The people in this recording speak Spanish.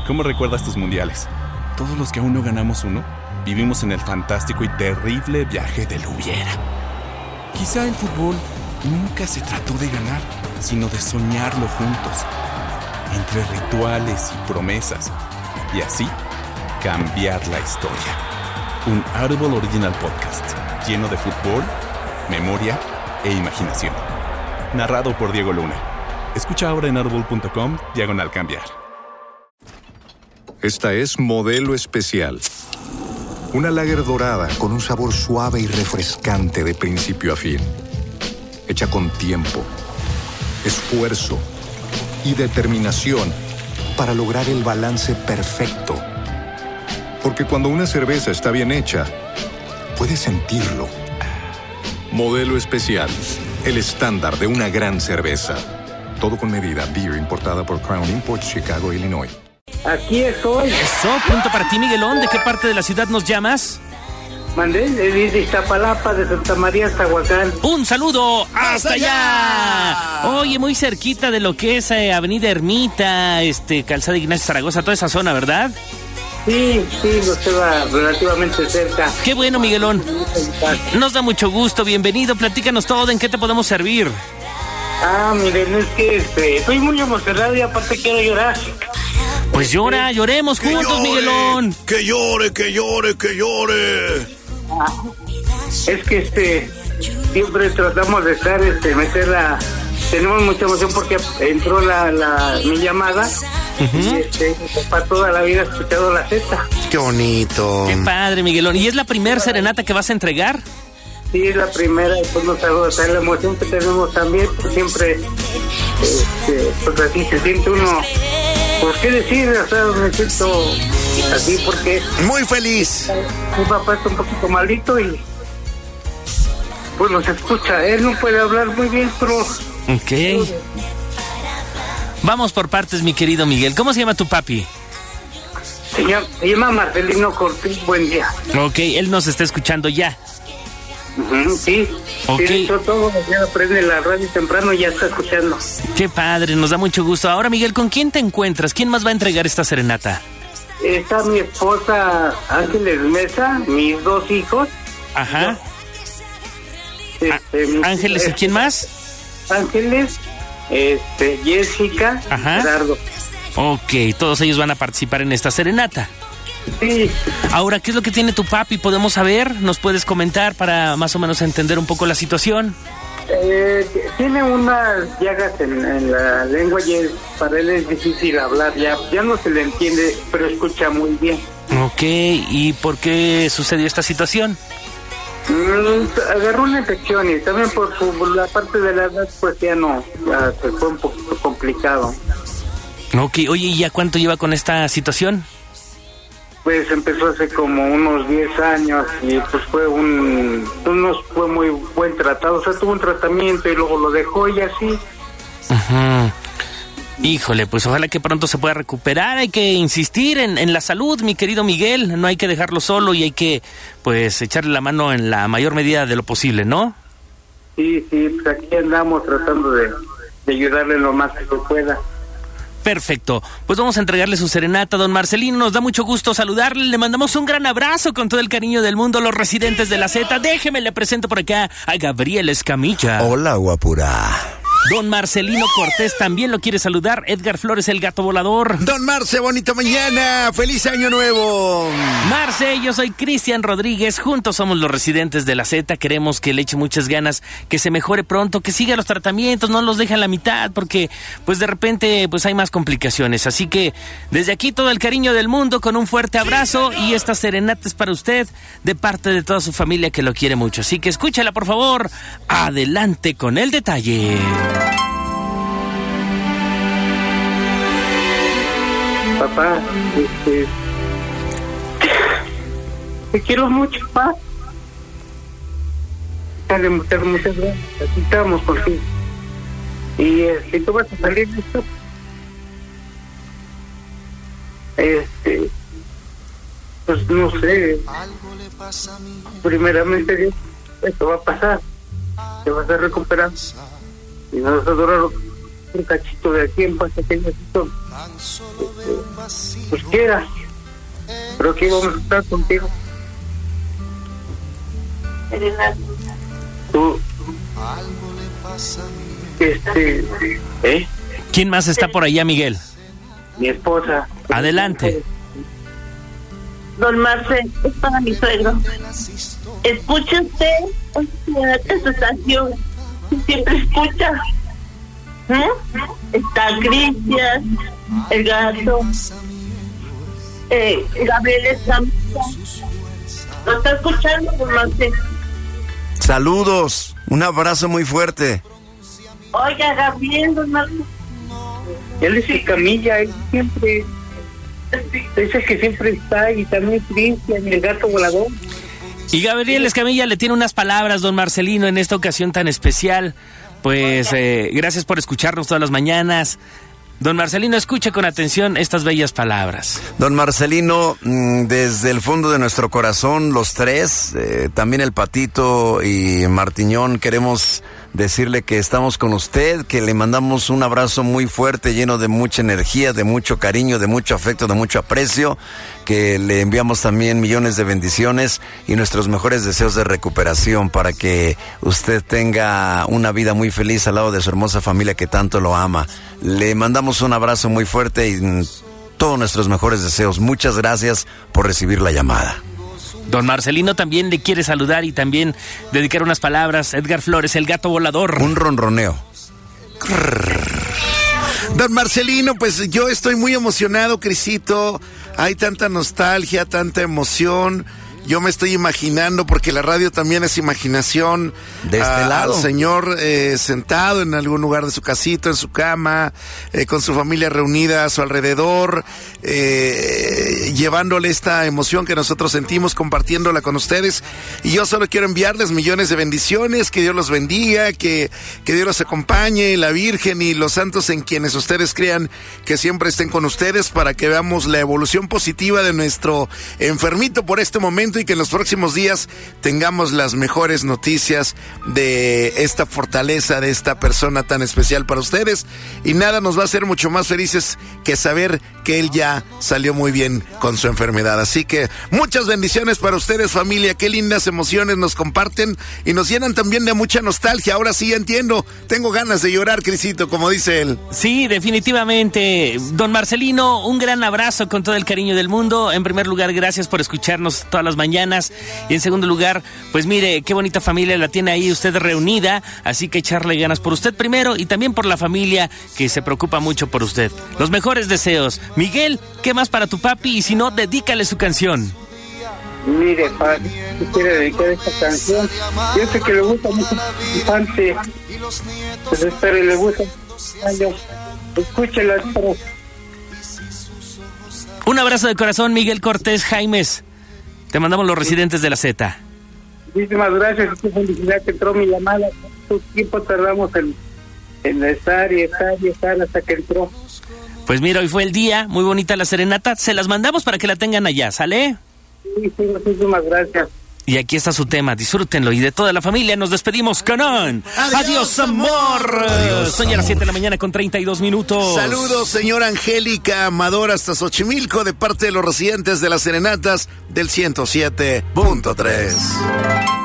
¿Cómo recuerdas tus mundiales? Todos los que aún no ganamos uno, vivimos en el fantástico y terrible viaje del hubiera. Quizá el fútbol nunca se trató de ganar, sino de soñarlo juntos, entre rituales y promesas, y así cambiar la historia. Un Audible Original Podcast, lleno de fútbol, memoria e imaginación. Narrado por Diego Luna. Escucha ahora en audible.com/cambiar. Esta es Modelo Especial. Una lager dorada con un sabor suave y refrescante de principio a fin. Hecha con tiempo, esfuerzo y determinación para lograr el balance perfecto. Porque cuando una cerveza está bien hecha, puedes sentirlo. Modelo Especial, el estándar de una gran cerveza. Todo con medida. Beer importada por Crown Imports, Chicago, Illinois. Aquí estoy. Eso, punto para ti, Miguelón. ¿De qué parte de la ciudad nos llamas? Mandé de Iztapalapa, de Santa María, Zahuacán. ¡Un saludo hasta allá! Oye, muy cerquita de lo que es Avenida Ermita, Calzada Ignacio Zaragoza, toda esa zona, ¿verdad? Sí, nos queda relativamente cerca. ¡Qué bueno, Miguelón! Nos da mucho gusto, bienvenido. Platícanos todo, ¿en qué te podemos servir? Miren, es que estoy muy emocionado y aparte quiero llorar. Pues lloremos juntos, Miguelón. Que llore. Es que siempre tratamos de estar, meterla. Tenemos mucha emoción porque entró mi llamada. Y para toda la vida he escuchado la Z. Qué bonito. Qué padre, Miguelón. ¿Y es la primera serenata que vas a entregar? Sí, es la primera, y pues nos saluda la emoción que tenemos también, pues siempre, pues así se siente uno, pues qué decir, o sea, me siento así porque... Muy feliz. Mi papá está un poquito malito y pues nos escucha, él no puede hablar muy bien, pero... Ok. Vamos por partes, mi querido Miguel. ¿Cómo se llama tu papi? Se llama Marcelino Cortés, buen día. Ok, él nos está escuchando ya. Sí, okay. Sí, todos los días prende la radio temprano y ya está escuchando. Qué padre, nos da mucho gusto. Ahora, Miguel, ¿con quién te encuentras? ¿Quién más va a entregar esta serenata? Está mi esposa Ángeles Mesa, mis dos hijos. Ajá. Ángeles, ¿y quién más? Ángeles, Jessica, ajá. Gerardo. Ok, todos ellos van a participar en esta serenata. Sí. Ahora, ¿qué es lo que tiene tu papi? ¿Podemos saber? ¿Nos puedes comentar para más o menos entender un poco la situación? Tiene unas llagas en la lengua y para él es difícil hablar. Ya no se le entiende, pero escucha muy bien. Ok, ¿y por qué sucedió esta situación? Agarró una infección y también por la parte de la edad, pues ya se fue un poquito complicado. Ok, oye, ¿y ya cuánto lleva con esta situación? Pues empezó hace como unos 10 años y pues no fue muy buen tratado, o sea, tuvo un tratamiento y luego lo dejó y así. Ajá. Híjole, pues ojalá que pronto se pueda recuperar. Hay que insistir en la salud, mi querido Miguel. No hay que dejarlo solo y hay que, pues, echarle la mano en la mayor medida de lo posible, ¿no? Sí, pues aquí andamos tratando de ayudarle lo más que se pueda. Perfecto, pues vamos a entregarle su serenata, don Marcelino. Nos da mucho gusto saludarle, le mandamos un gran abrazo con todo el cariño del mundo, los residentes de la Z. Déjeme, le presento por acá a Gabriel Escamilla. Hola, guapura. Don Marcelino Cortés también lo quiere saludar. Edgar Flores, el gato volador. Don Marce, bonita mañana. ¡Feliz año nuevo! Marce, yo soy Cristian Rodríguez. Juntos somos los residentes de la Z. Queremos que le eche muchas ganas, que se mejore pronto, que siga los tratamientos, no los deje a la mitad, porque pues de repente pues hay más complicaciones. Así que desde aquí todo el cariño del mundo, con un fuerte abrazo, y esta serenata es para usted de parte de toda su familia que lo quiere mucho. Así que escúchala, por favor. Adelante con el detalle. Papá, te quiero mucho, papá. Muchas gracias. Aquí estamos contigo. Y tú vas a salir de esto. Pues no sé. Primeramente, Dios, esto va a pasar. Te vas a recuperar. Y nos vas a durar un cachito de tiempo hasta que ya esto pues quiera, pero aquí vamos a estar contigo. Tú, ¿Quién más está por allá, Miguel? mi esposa. Adelante. Don Marcel, es para mi suegro. Escuche usted esta estación. Siempre escucha. Está Cristian, el gato, Gabriel Escamilla. ¿Lo está escuchando, don Marcel? Saludos, un abrazo muy fuerte. Oiga, Gabriel, don Marcel. Él es el Camilla, él siempre... Es el que siempre está, y también Cristian, el gato volador. Y Gabriel Escamilla le tiene unas palabras, don Marcelino, en esta ocasión tan especial. Pues gracias por escucharnos todas las mañanas. Don Marcelino, escuche con atención estas bellas palabras. Don Marcelino, desde el fondo de nuestro corazón, los tres, también el Patito y Martiñón, queremos decirle que estamos con usted, que le mandamos un abrazo muy fuerte, lleno de mucha energía, de mucho cariño, de mucho afecto, de mucho aprecio, que le enviamos también millones de bendiciones y nuestros mejores deseos de recuperación para que usted tenga una vida muy feliz al lado de su hermosa familia que tanto lo ama. Le mandamos un abrazo muy fuerte y todos nuestros mejores deseos. Muchas gracias por recibir la llamada. Don Marcelino también le quiere saludar y también dedicar unas palabras. Edgar Flores, el gato volador. Un ronroneo. Don Marcelino, pues yo estoy muy emocionado, Crisito. Hay tanta nostalgia, tanta emoción. Yo me estoy imaginando, porque la radio también es imaginación, de este lado, al señor sentado en algún lugar de su casita, en su cama, con su familia reunida a su alrededor, llevándole esta emoción que nosotros sentimos, compartiéndola con ustedes. Y yo solo quiero enviarles millones de bendiciones, que Dios los bendiga, que Dios los acompañe, la Virgen y los santos en quienes ustedes crean, que siempre estén con ustedes para que veamos la evolución positiva de nuestro enfermito por este momento, y que en los próximos días tengamos las mejores noticias de esta fortaleza, de esta persona tan especial para ustedes. Y nada nos va a hacer mucho más felices que saber que él ya salió muy bien con su enfermedad. Así que muchas bendiciones para ustedes, familia. Qué lindas emociones nos comparten y nos llenan también de mucha nostalgia. Ahora sí entiendo, tengo ganas de llorar, Crisito, como dice él. Sí, definitivamente. Don Marcelino, un gran abrazo con todo el cariño del mundo. En primer lugar, gracias por escucharnos todas las mañanas. Y en segundo lugar, pues mire, qué bonita familia la tiene ahí usted reunida, así que echarle ganas por usted primero y también por la familia que se preocupa mucho por usted. Los mejores deseos. Miguel, ¿qué más para tu papi? Y si no, dedícale su canción. Mire, papi, quiere dedicar esta canción. Yo sé que le gusta mucho infante, pues espero y le gusta. Escúchela. Un abrazo de corazón, Miguel Cortés Jaimes. Te mandamos los residentes de la Z. Muchísimas gracias, qué felicidad que entró mi llamada. ¿Cuánto tiempo tardamos en estar hasta que entró? Pues mira, hoy fue el día, muy bonita la serenata. Se las mandamos para que la tengan allá, ¿sale? Sí, muchísimas gracias. Y aquí está su tema, disfrútenlo. Y de toda la familia nos despedimos, Canón. Adiós, amor. Adiós. Son ya las 7 de la mañana con 32 minutos. Saludos, señora Angélica Amador, hasta Xochimilco, de parte de los residentes de las serenatas del 107.3.